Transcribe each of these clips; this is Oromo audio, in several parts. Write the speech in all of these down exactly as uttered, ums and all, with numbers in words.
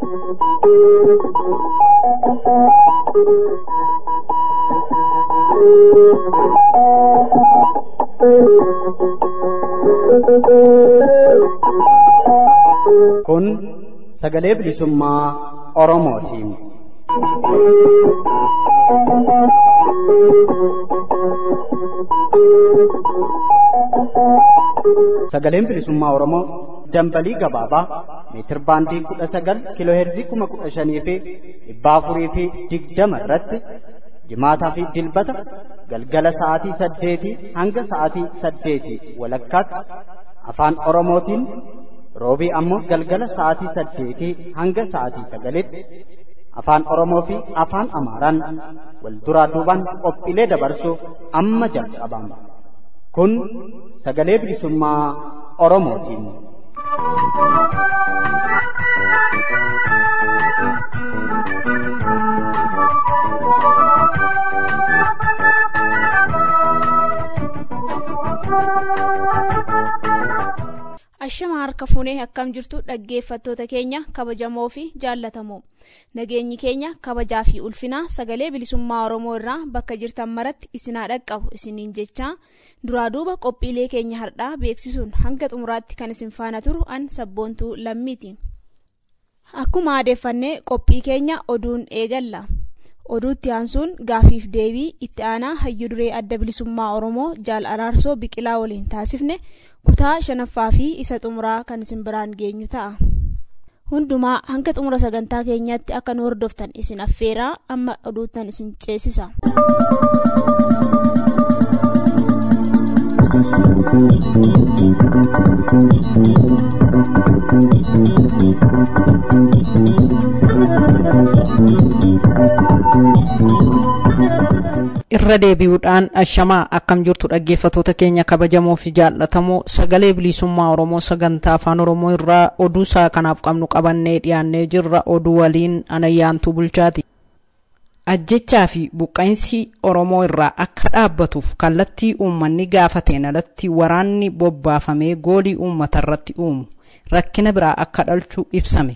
Kun sagalee bilisummaa Oromootiin. Sagaleen bilisummaa Oromoo dambalii gabaabaa meetir baandii kudha sagal kiiloo heerzii kuma kudha shanii fi dhibba afurii fi digdama irratti jimaataa fi dilbata galgala sa'aatii saddeetii hanga sa'aatii saddeetii walakkaatti afaan Oromootiin, roobii ammoo galgala sa'aatii saddeetii hanga sa'aatii sagalitti afaan Oromoo fi afaan Amaaraan wal duraa duubaan qophiilee dabarsuuf amma jalqabama. Kun sagalee bilisummaa Oromootiin. Ashama harka fuunee akkam jirtu dhaggeeffattoota keenya kabajamoo fi jaallatamoo. Nageenyi keenya kabajaa fi ulfinaa sagalee bilisummaa Oromoo irraa bakka jirtan maratti isinaa dhaqqabu isiniin jechaa duraa duuba qophiilee keenya hardhaa beeksisuun hanga xumuraatti kan isin faana turu an sabboontuu lammiiti. Akkuma aadeeffannee qophii keenya oduun eegalla. Oduutti aansuun gaafiif deebii itti aanaa hayyuu duree adda bilisummaa Oromoo Jaal Araarsoo Biqilaa waliin taasifne kutaa shanaffaa fi isa xumuraa kan isin biraan geenyu ta'a. Hundumaa hanga xumura sagantaa keenyaatti akka nu hordoftan isin affeeraa amma oduuttan isin ceesisa. Irra deebi'uudhaan ashamaa akkam jirtu dhaggeeffattoota keenya kabajamoo fi jaallatamoo sagalee bilisummaa Oromoo sagantaa afaan Oromoo irraa oduu isaa kanaaf qabnu qabannee dhiyaannee jirra. Oduu waliin Anayyaantuu Bulchaati. Ajjechaa fi buqqainsi Oromoo irraa akka dhaabbatuuf kallattii uummanni gaafateen alatti waraanni bobbaafamee goolii uummata irratti uumu rakkina biraa akka dhalchu ibsame.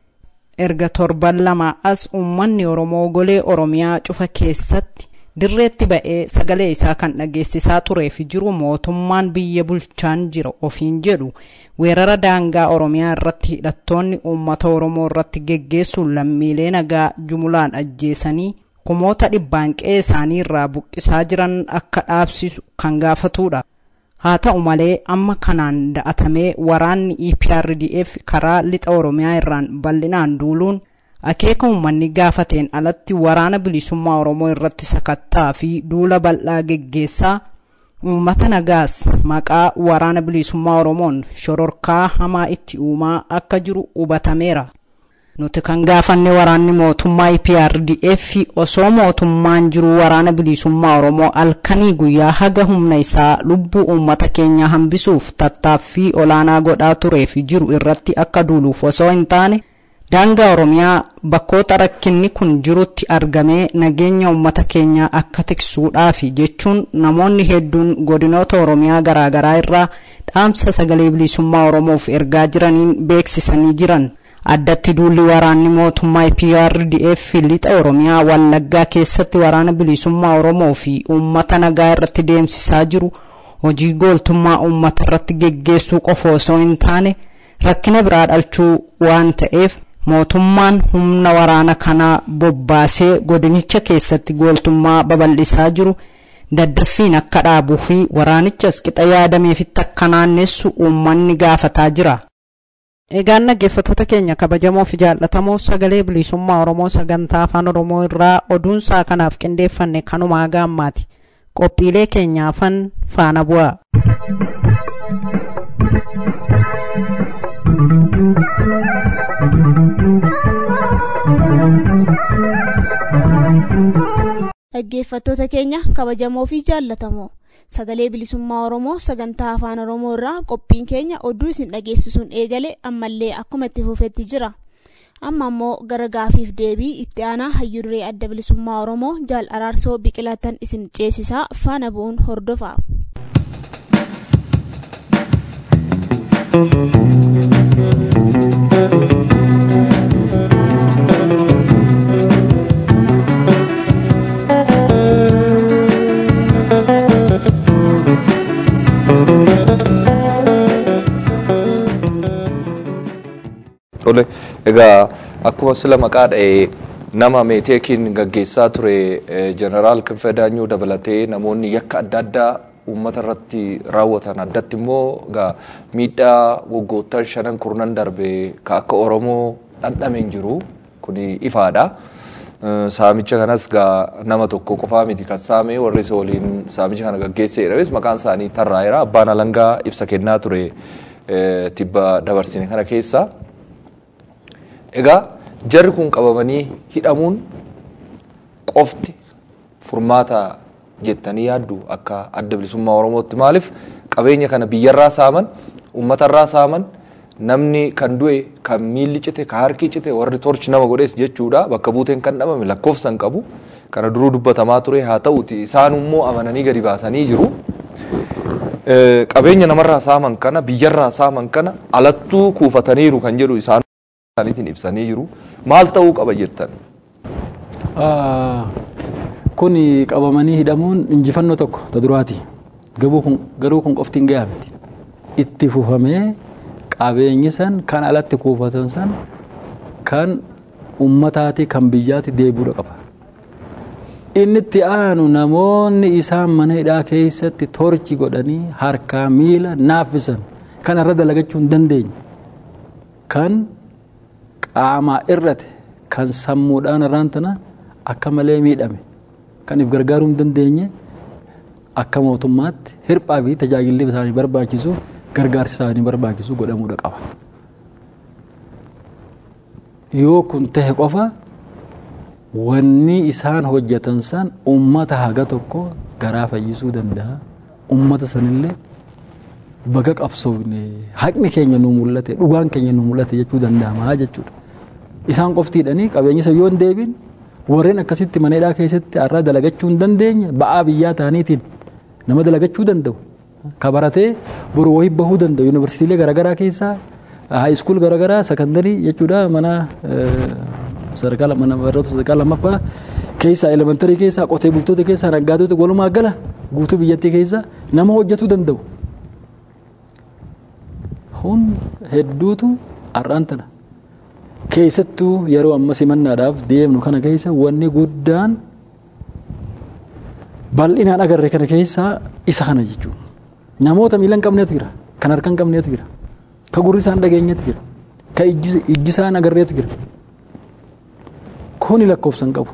Erga torban lama as uummanni Oromoo golee Oromiyaa cufa keessatti dirreetti ba'ee sagalee isaa kan dhageessisaa turee fi jiru mootummaan biyya bulchaan jira ofiin jedhu weerara daangaa Oromiyaa irratti hidhattoonni uummata Oromoo irratti geggeessuun lammiilee nagaa jumulaan ajjeesanii kumoota dhibbaan qe'ee isaanii irraa buqqisaa jiran akka dhaabsisu kan gaafatudha. Haa ta'u malee amma kanaan da'atamee waraanni E P R D F karaa lixa Oromiyaa irraan bal'inaan duuluun akeeka uummanni gaafateen alatti waraana bilisummaa Oromoo irratti sakattaa fi duula bal'aa geggeessaa uummata nagaas maqaa waraana bilisummaa Oromoon shororkaa hamaa itti uumaa akka jiru hubatameera. Nuti kan gaafanne waraanni mootummaa E P R D F osoo mootummaan jiru waraana bilisummaa Oromoo halkanii guyyaa haga humna isaa lubbuu uummata keenya hambisuuf tattaaffii olaanaa godhaa turee fi jiru irratti akka duuluuf osoo hin taane daangaa Oromiyaa bakkoota rakkinni kun jirutti argamee nageenya uummata keenya akka tiksuudhaaf jechuun namoonni hedduun godinoota Oromiyaa garaagaraa irraa dhaamsa sagalee bilisummaa Oromoof ergaa jiraniin beeksisanii jiran. Addatti duulli waraanni mootummaa E P R D F lixa Oromiyaa Wallaggaa keessatti waraana bilisummaa Oromoo fi uummata nagaa irratti deemsisaa jiru hojii gooltummaa uummata irratti geggeessuu qofa osoo hin taane rakkina biraa dhalchuu waan ta'eef mootummaan humna waraana kanaa bobbaasee godinicha keessatti gooltummaa babal'isaa jiru daddaffiin akka dhaabuu fi waraanichas qixa yaadameefitti akka naannessu uummanni gaafataa jira. Egaan dhaggeeffattoota keenya kabajamoo fi jaallatamoo sagalee bilisummaa Oromoo sagantaa afaan Oromoo irraa oduun isaa kanaaf qindeeffanne kanumaa gaammaati. Qophiilee keenyaafan faana bu'aa. Dhaggeeffattoota keenya kabajamoo fi jaallatamoo sagalee bilisummaa Oromoo sagantaa afaan Oromoo irraa qophiin keenya oduu isin dhageessisuun eegale ammallee akkuma itti fufetti jira. Amma ammoo gara gaafiif deebii itti aanaa hayyuu duree adda bilisummaa Oromoo Jaal Araarsoo Biqilaatan isin ceesisaa faana bu'uun hordofaa. Egaa akkuma sila maqaa dha'e nama meeteekiin gaggeessaa ture Jeneraal Kinfee Daanyuu dabalatee namoonni yakka adda addaa uummata irratti raawwatan addatti immoo egaa miidhaa waggoottan shanan kurnan darbe ka akka Oromoo dhandhameen jiru kuni ifaadha. Saamicha kanas gaa nama tokko qofaa miti kan saame warri isa waliin saamicha kana gaggeessee jedhames maqaan isaanii tarraa'eera. Abbaan alangaa ibsa kennaa ture tibba dabarsine kana keessa. Egaa jarri kun qabamanii hidhamuun qofti furmaata jettanii yaaddu akka adda bilisummaa Oromootti maaliif qabeenya kana biyyarraa saaman uummatarraa saaman namni kan du'e kan miilli cite kan harki cite warri torchi nama godhees jechuudha bakka buuteen kan dhabame lakkoofsan qabu kana duruu dubbatamaa ture haa ta'uti isaan immoo amananii gadi baasanii jiru. Qabeenya namarraa saaman kana biyyarraa saaman kana alattuu kuufataniiru kan jedhu isaan isaaniitiin ibsanii jiru. Maal ta'uu qaba jettan? Kuni qabamanii hidhamuun injifannoo tokko ta duraati. Garuu kun qofti hin gahaa miti. Itti fufamee qabeenyi san kan alatti kuufatan san kan ummataati kan biyyaati deebi'uu qaba. Inni itti aanu namoonni isaan mana hidhaa keessatti torchi godhanii harkaa miila naaffisan kan irra dalagachuu hin dandeenye kan qaamaa irrate kan sammuudhaan irraan tana akka malee miidhame kan if gargaaruu hin dandeenye akka mootummaatti hirphaa fi tajaajilli isaanii barbaachisu gargaarsi isaanii barbaachisu godhamuu qaba. Yoo kun ta'e qofa wanni isaan hojjetan san ummata haga tokko garaa fayyisuu danda'a. Ummata sanillee baga qabsoofne haqni keenya nu mul'ate dhugaan keenya nu mul'ate jechuu danda'ama jechuudha. Isaan qoftiidhanii qabeenya isa yoo hin deebin warreen akkasitti mana hidhaa keessatti har'a dalagachuu hin dandeenye ba'aa biyyaa ta'aniitiin nama dalagachuu danda'u. Kabaratee boru wahii bahuu danda'u. Yuunivarsiitiilee garaagaraa keessaa haayiskuul garaagaraa sekondarii jechuudha mana sadarkaa mana barnoota sadarkaa lammaffaa keessaa elementarii keessaa qotee bultoota keessaa naggaatota walumaa gala guutuu biyyattii keessaa nama hojjetuu danda'u. Kun hedduutu har'aan tana keessattuu yeroo amma simannaadhaaf deemnu kana keessa wanni guddaan bal'inaan agarre kana keessaa isa kana jechuudha. Namoota miila hin qabneetu jira, kan harka hin qabneetu jira, kan gurri isaan dhageenyeetu jira, kan ijji isaan agarreetu jira. Kuni lakkoofsan qabu.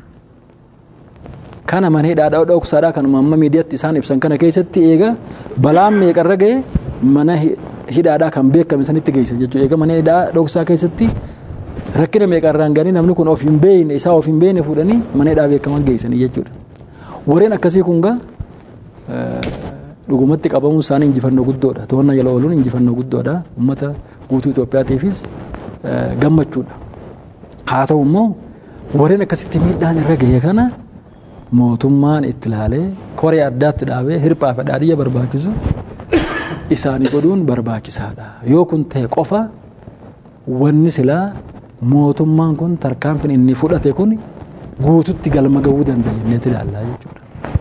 Kana mana hidhaadhaa dhoksaadhaa kanuma amma miidiyaatti isaan ibsan kana keessatti eega balaan meeqarra ga'e mana hidhaadhaa kan beekame sanitti geessan jechuudha. Eega mana hidhaa dhoksaa keessatti rakkina meeqarraan ga'anii namni kun of hin beekne isaa of hin beekne fuudhanii mana hidhaa beekaman geessanii jechuudha. Warreen akkasii kun gaa dhugumatti qabamuun isaanii injifannoo guddoodha. To'annaa jala ooluun injifannoo guddoodha. Uummata guutuu Itoophiyaatiifis gammachuudha. Haa ta'u immoo warreen akkasitti miidhaan irra ga'e kana mootummaan itti ilaalee koree addaatti dhaabee hirphaa fi dhaadhiyya barbaachisu isaanii godhuun barbaachisaadha. Yoo kun ta'e qofa wanni silaa mootummaan kun tarkaanfiin inni fudhate kun guututti galma ga'uu danda'a jennee ilaallaa jechuudha.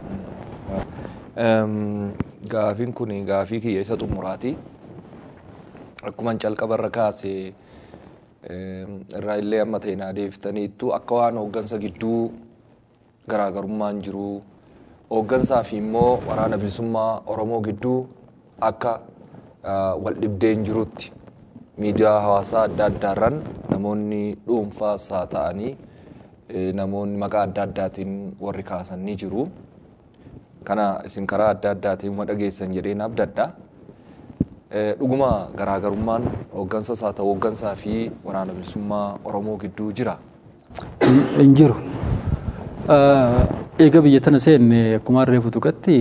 Gaafiin kun gaafii kiyya isa xumuraati. Akkuma calqabarra kaase irraa illee amma ta'e naa deebiftaniittu akka waan hooggansa gidduu garaagarummaan jiru hooggansaa fi immoo waraana bilisummaa Oromoo gidduu akka wal dhibdeen jirutti miidiyaa hawaasaa adda addaarran namoonni dhuunfaas haa ta'anii namoonni maqaa adda addaatiin warri kaasan ni jiru. Kana isin karaa adda addaatiin ma dhageessan jedheen abdadha. Dhuguma garaagarummaan hooggansas haa ta'u hooggansaa fi waraana bilisummaa Oromoo gidduu jira. Hin jiru. Eega biyya tana seenne akkuma reefu tuqatti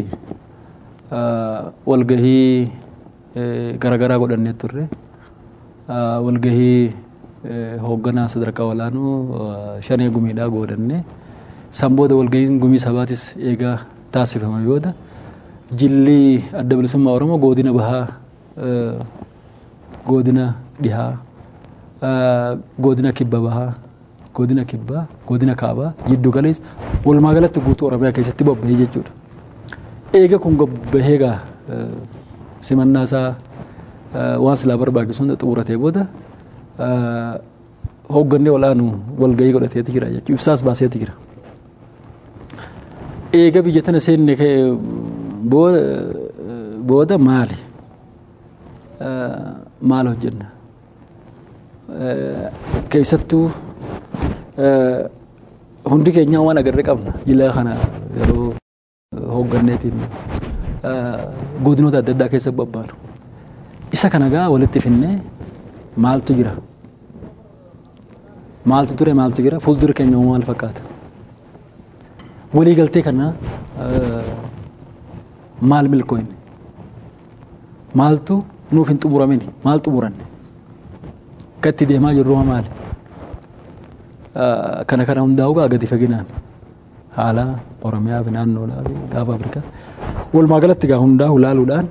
walgahii garaagaraa godhannee turre. Walgahii hoogganaa sadarkaa olaanoo shanee gumiidhaa godhanne. San booda walgahiin gumii sabaatis eegaa taasifama booda jilli adda bilisummaa Oromoo godina bahaa godina dhihaa godina kibba bahaa godina kibbaa godina kaabaa yiddu galees walumaa galatti guutuu Oromiyaa keessatti bobba'ee jechuudha. Eega kun bobba'ee gaa simannaa isaa waan silaa barbaachisu hunda xumuratee booda hoogganee olaanu walgahii godhateeti jira jechuudha. Ibsaas baaseeti jira. Eega biyya tana seenne booda maali? Maal hojjenna? Keessattuu hundi keenyaa waan agarree qabna. Jila kana yeroo hoogganneetiin godinoota adda addaa keessa babbaanu. Isa kana gaa walitti finnee maaltu jira? Maaltu ture maaltu jira? Fuuldura keenya maal fakkaata? Waliigaltee kana maal milkooyne? Maaltu nuuf hin xumuramini? Maal xumuranne? Katti deemaa jirru maali? Kana kana hundaa'u gaa gadi faginaan haala Oromiyaa fi naannoodhaa fi gaafa Afrikaa walumaa galatti gaa hundaa'u ilaaluudhaan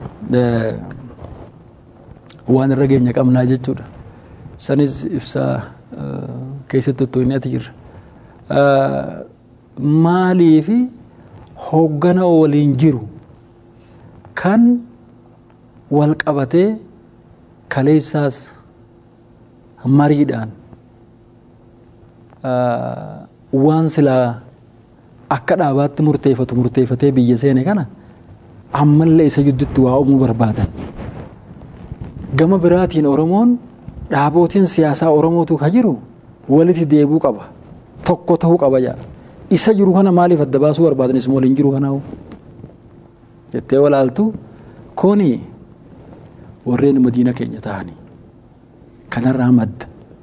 waan irra geenya qabnaa jechuudha. Sanis ibsaa keessatti tottooneeti jirra. Maalii fi hooggana waliin jiru kan wal qabatee kaleessaas mariidhaan waan silaa akka dhaabaatti murteeffatu murteeffatee biyya seene kana ammallee isa gidduutti waa uumuu barbaadan. Gama biraatiin Oromoon dhaabootiin siyaasaa Oromootu ka jiru walitti deebuu qaba. Tokko ta'uu qaba jaa. Isa jiru kana maaliif adda baasuu barbaadanis waliin jiru kanaawu? Jettee walaaltu kuni warreen madiina keenya ta'anii kanarraa madda.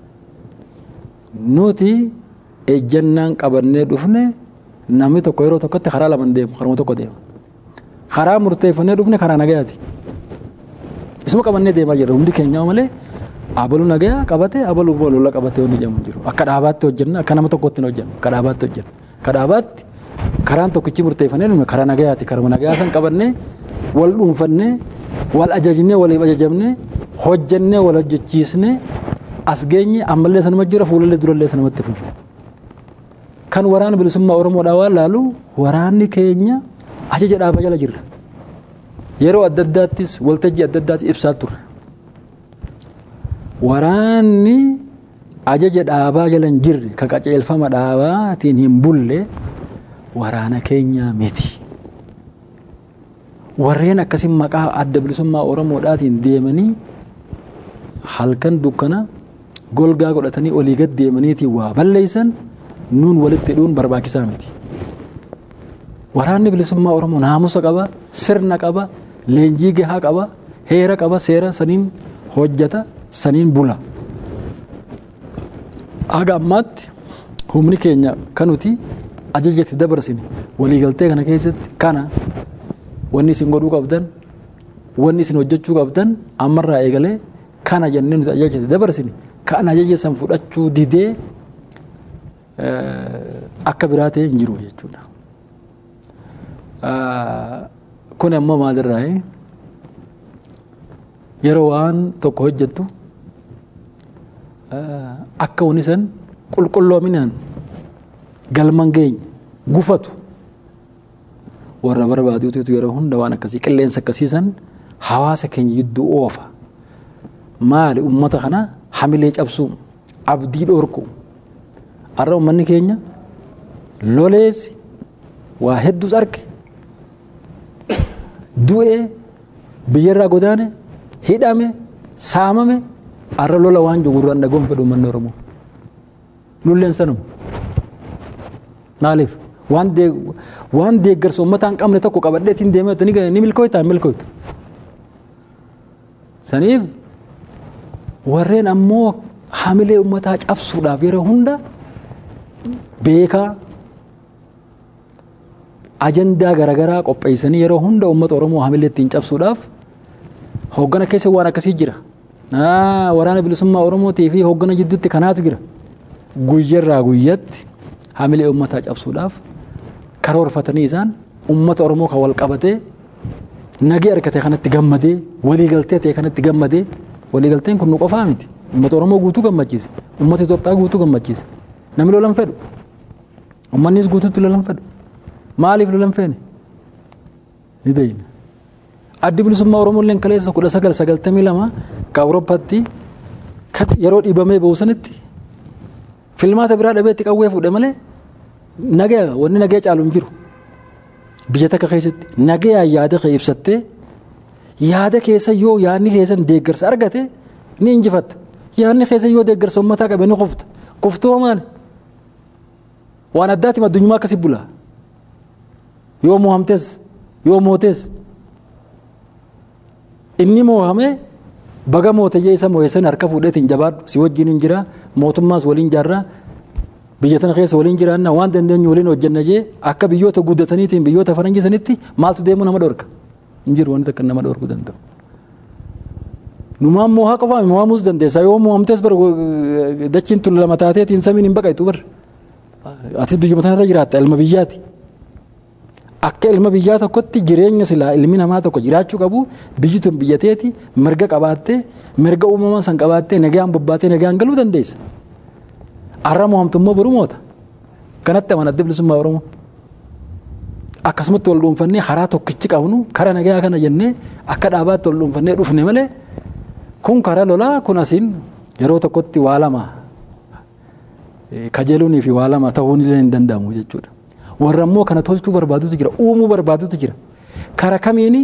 Nuti ejjannaan qabannee dhufne namni tokko yeroo tokkotti karaa lama deemu, karuma tokko deema. Karaa murteeffannee dhufne karaa nagayaati. Isuma qabannee deemaa jirra hundi keenya malee abaluu nagayaa qabate abaluu bolola qabate wanni jedhamu jiru. Akka dhaabaatti hojjenna, akka nama tokkotti hin hojjennu, akka dhaabaatti hojjenna. Akka dhaabaatti karaan tokkichi murteeffannee dhufne karaa nagayaati. Karuma nagayaa san qabannee wal dhuunfannee wal ajajnee waliif ajajamnee hojjennee wal hojjechiisnee as geenye ammallee sanuma jira fuulallee durallee sanumatti fufu. Kan waraana bilisummaa Oromoodhaa waan laalu waraanni keenya ajaja dhaabaa jala jirra. Yeroo adda addaattis waltajjii adda addaattis ibsaa turre. Waraanni ajaja dhaabaa jala hin jirre ka qajeelfama dhaabaatiin hin bulle waraana keenya miti. Warreen akkasiin maqaa adda bilisummaa Oromoodhaatiin deemanii halkan dukkana golgaa godhatanii olii gad deemaniitiin waa balleessan nuun walitti hidhuun barbaachisaa miti. Waraanni bilisummaa Oromoo naamusa qaba, sirna qaba, leenjii gahaa qaba, heera qaba, seera saniin hojjeta, saniin bula. Haga ammaatti humni keenya kan nuti ajajatti dabarsine waliigaltee kana keessatti kana wanni isin godhuu qabdan, wanni isin hojjechuu qabdan ammarraa eegalee kana jennee nuti ajajatti dabarsine kan ajaja san fudhachuu didee akka biraa ta'e hin jiru jechuudha. Kun ammoo maalirraa yeroo waan tokko hojjettu akka wanni san qulqulloominaan galman geenye gufatu warra barbaaduutu yeroo hunda waan akkasii qilleensa akkasiisan hawaasa keenya jidduu oofa. Maali ummata kana hamilee cabsuu abdii dhorku arra ummanni keenya loleessi waa hedduus arge du'ee biyyarraa godaane hidhame saamame arra lola waan jogurraan dhagoon fedhu ummanni Oromoo lulleen sanuma maaliif waan deeg waan deeggarsa ummata hin qabne tokko qabadheetiin deematanii ni milkooyta hin milkooytu saniif warreen ammoo hamilee ummataa cabsuudhaaf yeroo hunda beekaa ajandaa garaagaraa qopheessanii yeroo hunda ummata Oromoo hamilee ittiin cabsuudhaaf hooggana keessa waan akkasii jira. Waraana bilisummaa Oromootii fi hooggana jidduutti kanaatu jira. Guyyarraa guyyatti hamilee ummataa cabsuudhaaf karoorfatanii isaan ummata Oromoo kan wal qabatee nagee argate kanatti gammadee waliigaltee ta'e kanatti gammadee waliigalteen kun nu qofaa miti. Ummata Oromoo guutuu gammachiise. Ummata Itoophiyaa guutuu gammachiise. Namni lolan fedhu. Ummannis guutuutti lolan fedhu. Maaliif lolan feene? Ni beeyna. Addi bilisummaa Oromoo illee kaleessa kudha sagal sagaltamii lama ka Awurooppaatti yeroo dhiibamee ba'u sanitti filmaata biraa dhabeetti qawwee fuudhe malee nagaa wanni nagaa caalu hin jiru. Biyya takka keessatti nagaa yaada kee ibsattee yaada keessa yoo yaadni keessan deeggarsa argate ni injifatta. Yaadni keessa yoo deeggarsa uummataa qabe ni qofta. Qoftoo maali? Waan addaati addunyaa akkasii bulaa. Yoo mo'amtes yoo mootes inni mo'amee baga mootayyee isa mo'eessan harka fuudheetiin jabaadhu si wajjin hin jira mootummaas waliin jaarraa biyya tana keessa waliin jiraanna waan dandeenyu waliin hojjenna jee akka biyyoota guddataniitiin biyyoota faranjisanitti maaltu deemu nama dhorka hin jiru wanti akka nama dhorku danda'u. Numaan mo'aa qofaa mo'amuus dandeessa yoo mo'amtes bar dachiin tun lama taateetiin samiin hin baqaytu bar ati biyya tanarra jiraatta ilma biyyaati. Akka ilma biyyaa tokkotti jireenya silaa ilmi namaa tokko jiraachuu qabu biyyi tun biyyateeti mirga qabaattee mirga uumamaa san qabaattee nagaan bobbaatee nagaan galuu dandeessa. Arra mo'amtummoo boruu moota kanatti amanadde bilisummaa Oromoo. Akkasumatti wal dhuunfannee karaa tokkichi qabnu karaa nagaa kana jennee akka dhaabaatti wal dhuunfannee dhufne malee kun karaa lolaa kun asiin yeroo tokkotti waa lama kajeeluunii fi waa lama ta'uun illee hin danda'amu jechuudha. Warra immoo kana tolchuu barbaadutu jira uumuu barbaadutu jira kara kamiini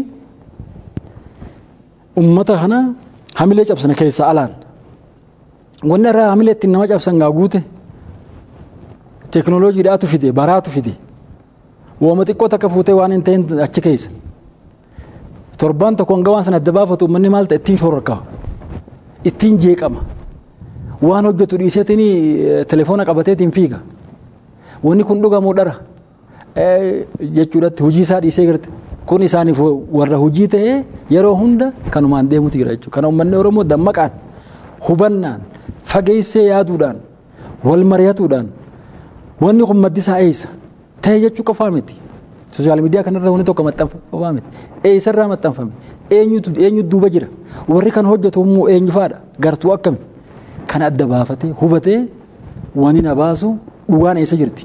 ummata kana hamilee cabsana keessa alaan wanni irraa hamilee ittiin nama cabsan gaa guute teekinooloojiidhaatu fide baraatu fide wooma xiqqoo takka fuutee waan hin ta'in achi keessa torbaan tokko hanga waan sana adda baafatu uummanni maal ta'a ittiin shororkaa ittiin jeeqama waan hojjetu dhiiseetiin telefoona qabateetiin fiiga wanni kun dhugamuu dhara jechuudhaatti hojii isaa dhiisee garte kun isaaniif warra hojii ta'ee yeroo hunda kanumaan deemuutu jira jechuudha. Kana uummanni Oromoo dammaqaan hubannaan fageessee yaaduudhaan wal mari'atuudhaan wanni kun maddi isaa eessa ta'e jechuu qofaa miti. Sooshaal miidiyaa kanarra wanni tokko maxxanfame qofaa miti. Eessarraa maxxanfame eenyutu eenyu duuba jira warri kan hojjetu immoo eenyu faadha gartuu akkami kana adda baafatee hubatee wanni na baasu dhugaan eessa jirti.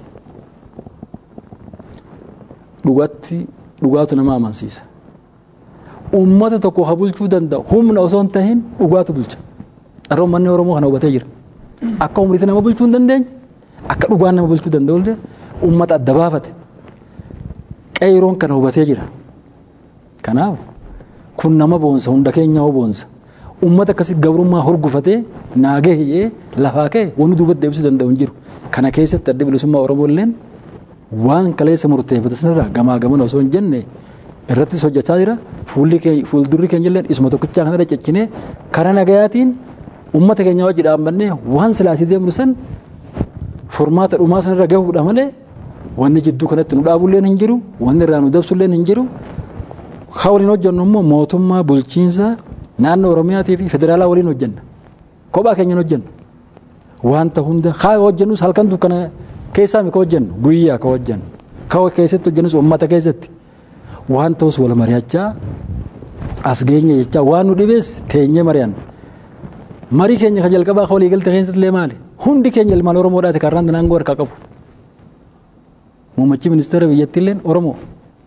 Dhugaatti dhugaatu nama amansiisa. Uummata tokko haa bulchuu danda'u humna osoo hin tahin dhugaatu bulcha. Dharraa uummanni Oromoo kana hubatee jira. Akka umriitti nama bulchuu hin dandeenye akka dhugaan nama bulchuu danda'u illee uummata adda baafate. Qeeroon kana hubatee jira. Kanaaf kun nama boonsa hunda keenya hoo boonsa. Uummata akkasitti gabrummaa horgufatee naagee hiyyee lafaa ka'e wanni duubatti deebisuu danda'u hin jiru. Kana keessatti adda bilisummaa Oromoo illeen waan kaleessa murteeffate sanarraa gamaa gaman osoo hin jenne irrattis hojjechaa jira fuulli keenya fuuldurri keenya illee isuma tokkichaa kanarra caccinee karaa nagayaatiin uummata keenya wajji dhaabbannee waan silaatii deemnu san furmaata dhumaa sanarra gahuudha malee wanni jidduu kanatti nu dhaabulleen hin jiru wanni irraa nu dabsulleen hin jiru haa waliin hojjennu immoo mootummaa bulchiinsa naannoo Oromiyaatii fi federaalaa waliin hojjenna kophaa keenyan hojjennu wanta hunda haa hojjennus halkan dukkana keessaa mi ka hojjennu guyyaa ka hojjennu ka keessatti hojjennus uummata keessatti waan ta'us wal mari'achaa as geenye jechaa waan nu dhibees teenyee mari'anna marii keenya ka jalqabaa ka walii galte keessatti illee maali hundi keenya ilmaan Oromoodhaati karraan naangoo harkaa qabu muummichi ministeera biyyattii illeen Oromoo.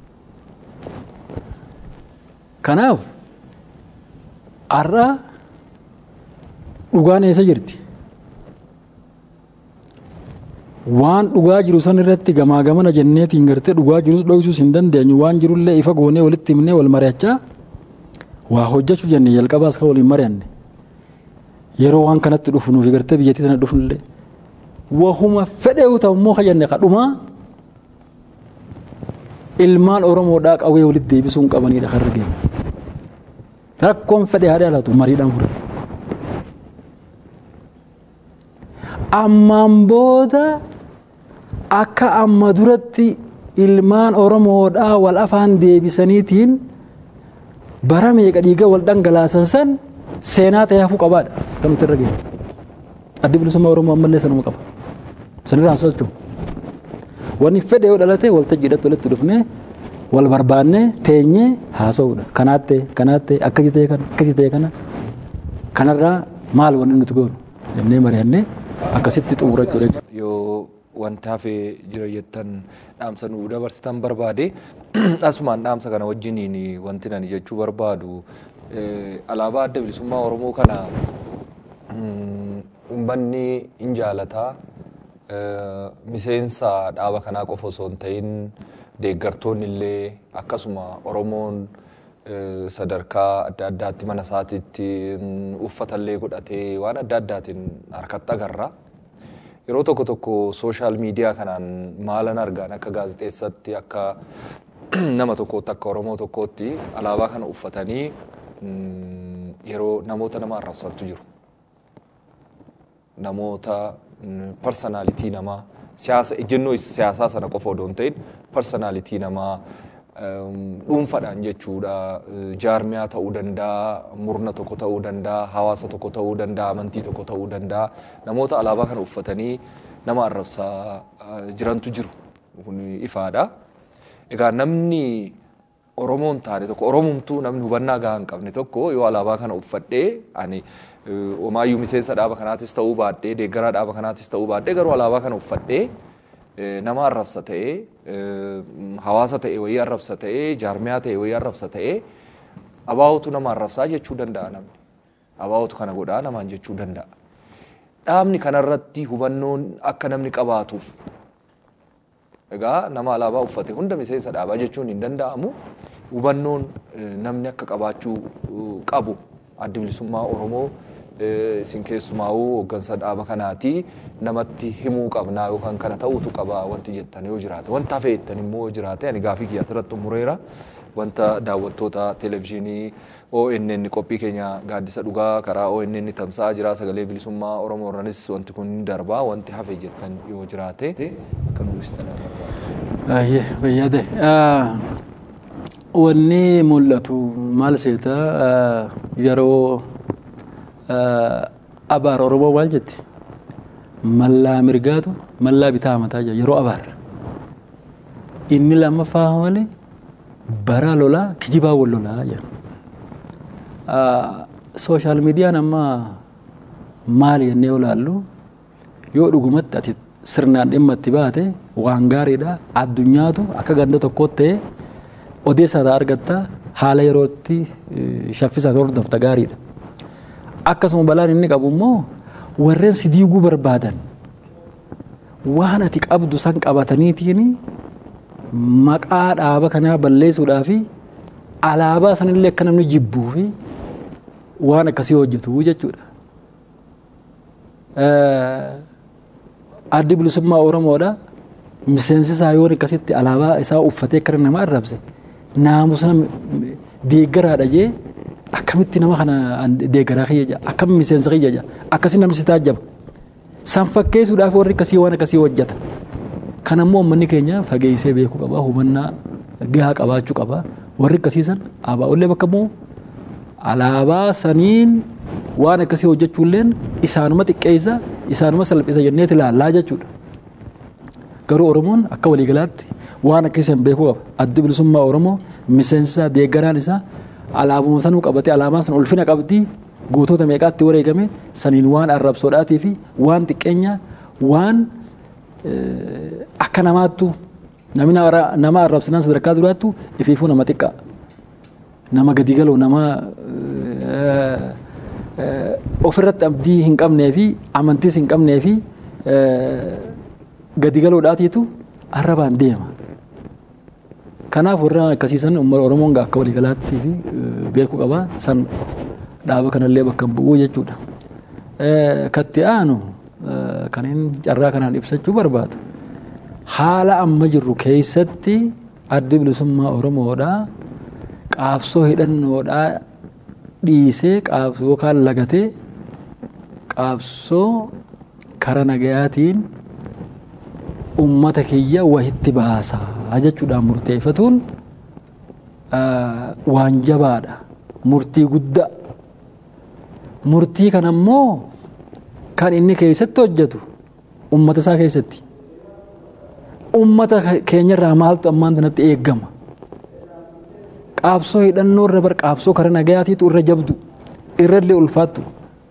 Kanaaf har'a dhugaan eessa jirti? Waan dhugaa jiru san irratti gamaa gamana jenneetiin gartee dhugaa jiru dhoksuu hin dandeenyu waan jirullee ifa goonee walitti himnee wal mari'achaa waa hojjechuu jennee jalqabaas ka waliin mari'anne yeroo waan kanatti dhufnuuf gartee biyyattii tana dhufnullee wahuma fedhee ta'u immoo ka jenne ka dhumaa ilmaan Oromoodhaa qawwee walitti deebisuu hin qabanidha kan arginu. Rakkoon fedhee haadha laatu mariidhaan fure. Ammaan booda akka amma duratti ilmaan Oromoodhaa wal afaan deebisaniitiin bara meeqa dhiiga wal dhangalaasan san seenaa ta'ee hafuu qabaadha kan nuti irra geenye. Addi bilisummaa Oromoo ammallee sanuma qaba. Sanirraan socho'u. Wanni fedhe yoo dhalate waltajjiidhaatti walitti dhufnee wal barbaannee teenyee haasa'uudha. Kanaatte kanaatte akkasii ta'e kana akkasii ta'e kana kanarraa maal wanni nuti goonu jennee mari'annee akkasitti xumurachuudha. Yoo wanta hafee jira jettan dhaamsa nuu dabarsitan barbaade asumaan dhaamsa kana wajjiniin wanti nani jechuu barbaadu alaabaa adda bilisummaa Oromoo kana uummanni hin jaalataa miseensa dhaaba kanaa qofa osoo hin ta'in deeggartoonni illee akkasuma Oromoon sadarkaa adda addaatti mana isaatiitti uffatallee godhatee waan adda addaatiin harkatti agarra. Yeroo tokko tokko sooshaal miidiyaa kanaan maalan argaan akka gaazexeessatti akka nama tokkootti akka Oromoo tokkootti alaabaa kana uffatanii yeroo namoota nama arrabsantu jiru. Namoota personalitii namaa siyaasa ejjennoo siyaasaa sana qofa odoo hin ta'in personalitii namaa dhuunfaadhaan jechuudha. Jaarmiyaa ta'uu danda'a, murna tokko ta'uu danda'a, hawaasa tokko ta'uu danda'a, amantii tokko ta'uu danda'a. Namoota alaabaa kana uffatanii nama arrabsaa jirantu jiru. Kun ifaadha. Egaa namni Oromoon taane tokko Oromumtuu namni hubannaa gahaa hin qabne tokko yoo alaabaa kana uffadhee ani omaayyuu miseensa dhaaba kanaatis ta'uu baadhee deeggaraa dhaaba kanaatis ta'uu baadhee garuu alaabaa kana uffadhee nama arrabsa ta'ee hawaasa ta'e wayii arrabsa ta'ee jaarmiyaa ta'e wayii arrabsa ta'ee abaawutu nama arrabsaa jechuu danda'a namni. Abaawutu kana godhaa namaan jechuu danda'a. Dhaabni kanarratti hubannoon akka namni qabaatuuf egaa nama alaabaa uffate hunda miseensa dhaabaa jechuun hin danda'amu. Hubannoon namni akka qabaachuu qabu adda bilisummaa Oromoo isin keessumaa'uu hooggansa dhaaba kanaati namatti himuu qabnaa yookaan kana ta'uutu qaba wanti jettan yoo jiraate wanta hafe jettan immoo yoo jiraate ani gaafii kiyya asirratti umureera wanta daawwattoota televezyiinii O N N qophii keenya gaaddisa dhugaa karaa O N N tamsa'aa jira sagalee bilisummaa Oromoo irranis wanti kun darbaa wanti hafe jettan yoo jiraate akka nu ibsitan barbaada. Ayyee fayyade. Wanni mul'atu maal seeta yeroo abaar Oromoo maal jetti mallaa mirgaatu mallaa bitaa mataa jira yeroo abaar inni lammaffaa malee bara lolaa kijibaa wal lolaa jira. Sooshaal miidiyaan amma maal jennee olaallu yoo dhugumatti ati sirnaan dhimma itti baate waan gaariidha addunyaatu akka ganda tokkootti ta'ee odeessaa argatta haala yerootti shaffisaa hordofta gaariidha. Akkasuma balaan inni qabu immoo warreen si diiguu barbaadan waan ati qabdu san qabataniitiin maqaa dhaaba kanaa balleessuudhaa fi alaabaa sanillee akka namni jibbuu fi waan akkasii hojjetu jechuudha. Addi bilisummaa Oromoodha miseensi isaa yoo akkasitti alaabaa isaa uffatee akka nama arrabse naamusa deeggaraadha jee akkamitti nama kana deeggaraa kiyya jaa akkam miseensa kiyya jaa akkasii namni si taajjaba san fakkeessuudhaaf warri akkasii waan akkasii hojjeta. Kan ammoo uummanni keenya fageessee beekuu qaba hubannaa gahaa qabaachuu qaba warri akkasii san abaa'ollee bakka bu'u alaabaa saniin waan akkasii hojjechuulleen isaanuma xiqqeessa isaanuma salphisa jenneeti ilaallaa jechuudha. Garuu Oromoon akka waliigalaatti waan akkasii san beekuu qaba. Addi bilisummaa Oromoo miseensi isaa deeggaraan isaa alaabuma sanuu qabatee alaabaan san ulfina qabdi gootota meeqaatti wareegame saniin waan arrabsoodhaatii fi waan xiqqeenya waan akka namaattu namni nama arrabsinaan sadarkaa duraattu ifiifuu nama xiqqaa nama gadi galoo nama ofirratti abdii hin qabnee fi amantiis hin qabnee fi gadi galoodhaatiitu arrabaan deema. Kanaaf warra akkasiisan uummata Oromoon akka waliigalaatti fi beekuu qaba san dhaaba kanallee bakka bu'uu jechuudha. Katti aanu kaniin carraa kanaan ibsachuu barbaadu haala amma jirru keessatti addi bilisummaa Oromoodhaa qaabsoo hidhannoodhaa dhiisee qaabsoo yookaan lagatee qaabsoo kara nagayaatiin ummata kiyya wahitti baasaa jechuudhaan murteeffatuun waan jabaadha murtii guddaa murtii kana immoo kan inni keessatti hojjetu ummata isaa keessatti ummata keenyarraa maaltu ammaan tanatti eeggama qaabsoo hidhannoo irra bar qaabsoo kara nagayaatiitu irra jabdu irrallee ulfaattu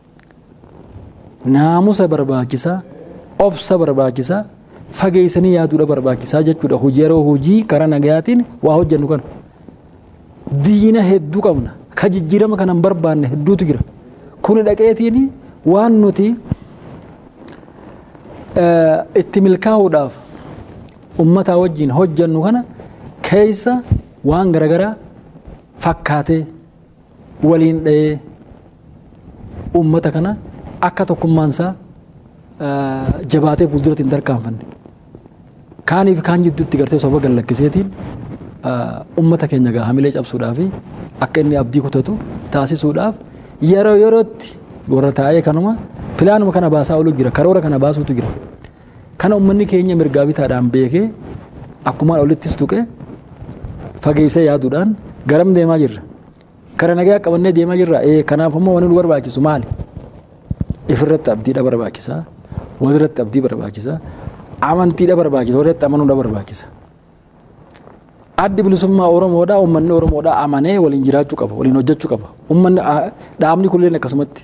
naamusa barbaachisaa obsa barbaachisaa fageessanii yaaduudha barbaachisaa jechuudha. Hojii yeroo hojii kara nagayaatiin waa hojjennu kana diina hedduu qabna ka jijjiirama kana hin barbaanne hedduutu jira. Kuni dhaqeetiin waan nuti itti milkaa'uudhaaf ummata wajjin hojjannu kana keessa waan garagaraa fakkaatee waliin dha'ee ummata kana akka tokkummaansaa jabaatee fuulduratti hin tarkaanfanne kaaniif kaan jidduutti gartee soba gallakkiseetiin ummata keenya gaa hamilee cabsuudhaa fi akka inni abdii kutatu taasisuudhaaf yeroo yerootti warra taa'ee kanuma pilaanuma kana baasaa oolu jira karoora kana baasuutu jira kana ummanni keenya mirgaa bitaadhaan beekee akkuma olittis tuqee fageessee yaaduudhaan garam deemaa jirra kara nagaa qabannee deemaa jirra ee kanaaf immoo wanni nu barbaachisu maali ifirratti abdiidha barbaachisaa walirratti abdii barbaachisaa amantiidha barbaachisa walirratti amanuudha barbaachisa addi bilisummaa Oromoodhaa ummanni Oromoodhaa amanee waliin jiraachuu qaba waliin hojjechuu qaba ummanni dhaabni kulleen akkasumatti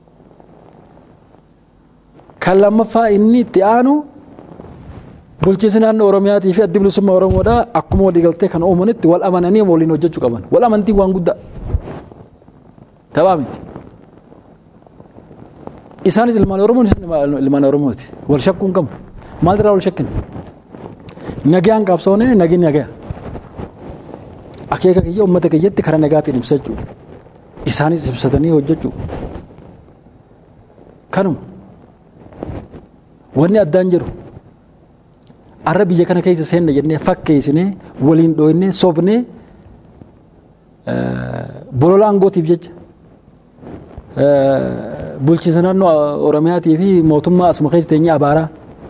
kan lammaffaa inni itti aanu bulchiinsi naannoo Oromiyaatii fi addi bilisummaa Oromoodhaa akkuma waliigaltee kan uumanitti wal amananii waliin hojjechuu qaban wal amantii waan guddaa taphaa miti isaanis ilmaan Oromoo ilmaan Oromooti wal shakkuun qabu maalirraa wal shakkina nagaan qabsoonee nagin nagaa akeeka kiyya ummata kiyyatti karaa nagaatiin ibsachuu isaanis ibsatanii hojjechuu kanuma wanni addaan jiru arra biyya kana keessa seenna jennee fakkeessinee waliin dhooyinee sobnee bolola aangootiif jecha bulchiinsa naannoo Oromiyaatii fi mootummaa asuma keessa teenyee abaaraa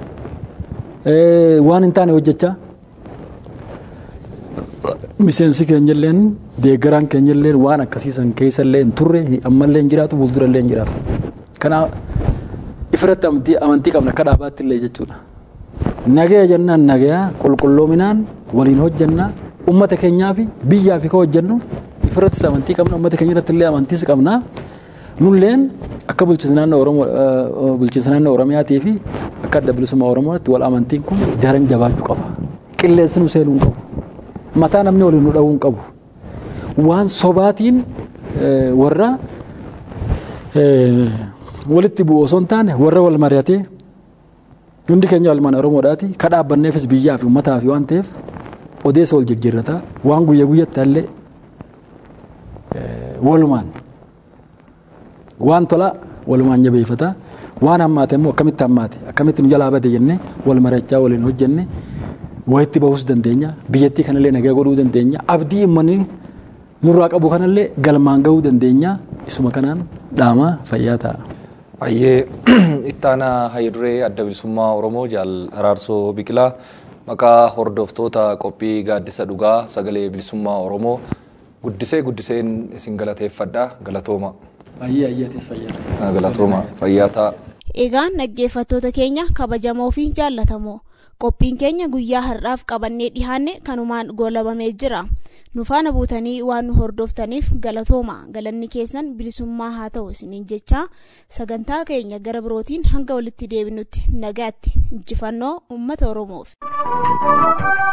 waan hin taane hojjechaa miseensi keenyalleen deeggaraan keenyalleen waan akkasiisan keessallee hin turre ammallee hin jiraatu fuuldurallee hin jiraatu kanaaf ifirratti amantii amantii qabna akka dhaabaatti illee jechuudha nagaya jennaan nagaya qulqulloominaan waliin hojjannaa ummata keenyaa fi biyyaa fi ka hojjannu ifirrattis amantii qabna ummata keenya irratti illee amantiis qabna nulleen akka bulchiinsa naannoo Oromoo bulchiinsa naannoo Oromiyaatii fi akka adda bilisummaa Oromootti wal amantiin kun daran jabaachuu qaba qilleensi nu seenuu qabu mataa namni waliin nu dha'uu qabu waan sobaatiin warra walitti bu'u osoo hin taane warra wal mari'atee hundi keenya ilmaan Oromoodhaati ka dhaabbanneefis biyyaa fi uummataa fi waan ta'eef odeessa wal jijjiirrataa waan guyyaa guyyaatti illee walumaan waan tola walumaan jabeeffataa waan hammaate immoo akkamitti hammaate akkamitti nu jalaa bade jennee wal mari'achaa waliin hojjenne walitti bahus dandeenya biyyattii kanallee nagaa godhuu dandeenya abdii immoo nurraa qabu kanallee galmaan gahuu dandeenya isuma kanaan dhaamaa fayyaa ta'a. Ayyee ittaana hayyuree adda bilisummaa Oromoo jaal Araarsoo Biqilaa maqaa hordoftoota qophii gaaddisa dhugaa sagalee bilisummaa Oromoo guddisee guddiseen isin galateeffadha galatooma. Ayyee ayyeetis fayyaa. Galatooma fayyaa ta'a. Egaan dhaggeeffattoota keenya kabajamoo fi jaallatamoo qophiin keenya guyyaa har'aaf qabannee dhihaanne kanumaan goolabamee jira. Nu faana buutanii waan nu hordoftaniif galatooma galanni keessan bilisummaa haa ta'u isiniin jecha sagantaa keenya gara birootiin hanga walitti deebinutti nagaatti injifannoo uummata Oromoof.